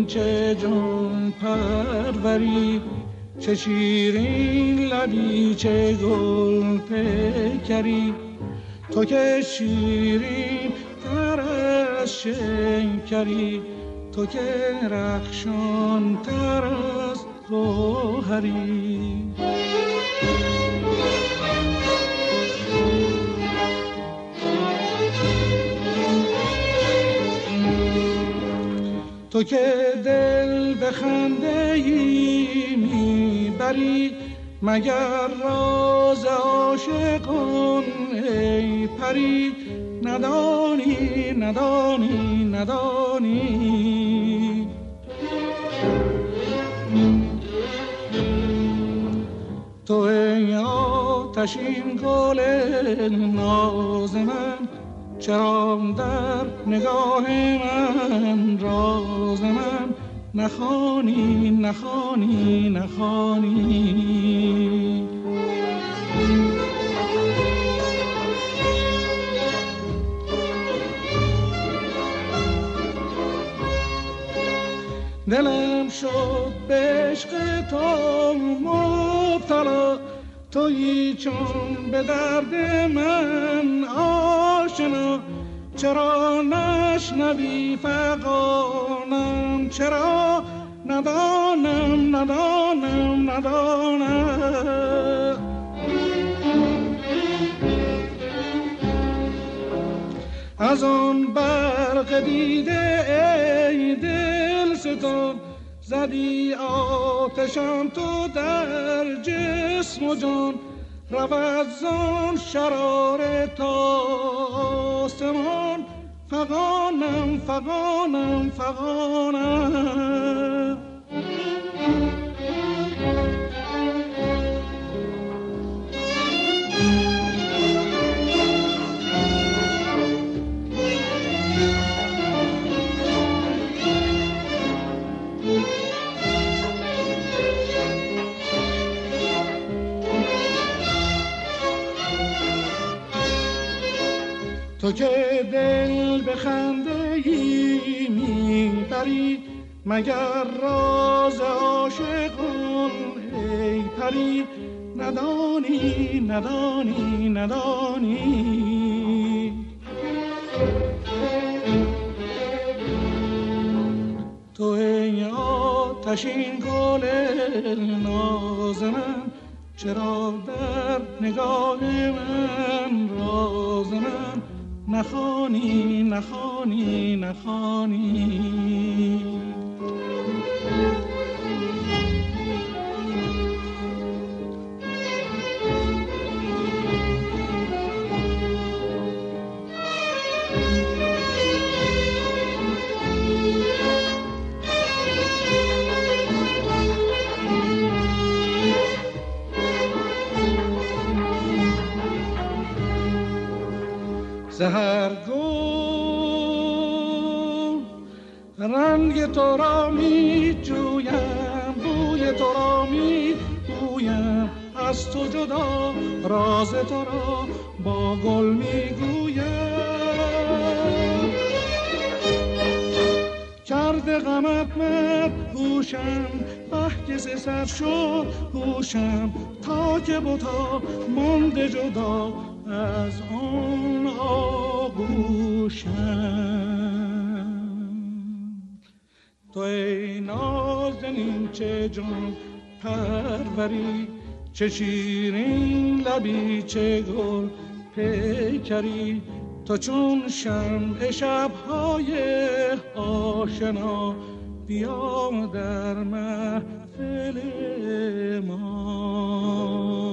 نازنین چه جان پروری، چه شیرین لبی چه گل پیکری. تو که شیرین تر از شکری، تو که رخشان تر از گوهری. تو که دل به خنده ای میبری، مگر راز عاشقان ای پری. ندانی ندانی ندانی، تو ای آتشین گل ناز من، چرا در نگاه من راز من نخوانی نخوانی نخوانی. دلم شد به عشق تو مبتلا، تویی چون به درد من آشنا. چرا نشنوی فغانم، چرا ندانم ندانم ندانم. از آن برق دیده ای دل ستان، زدی آتشم تو در جسم و جان. رود زان شرار تا آسمان، فغانم فغانم فغانم. تو که دل به خنده ای میبری، مگر راز عاشقان ای پری. ندانی ندانی ندانی، تو ای آتشین گل ناز من، چرا در نگاه من راز من نخوانی نخوانی نخوانی. سحرگل رنگ تو را می جویم، بوی تو را می گویم، از تو جدا راز تو را با گل می گویم. کرده غمت مدهوشم، بحکس سر شد هوشم، تا که بتا مانده جدا از آن آغوشم. تو ای نازنین چه جان پروری، چه شیرین لبی چه گل پیکری. تو چون شمع شب‌های آشنا، بیا در محفل ما.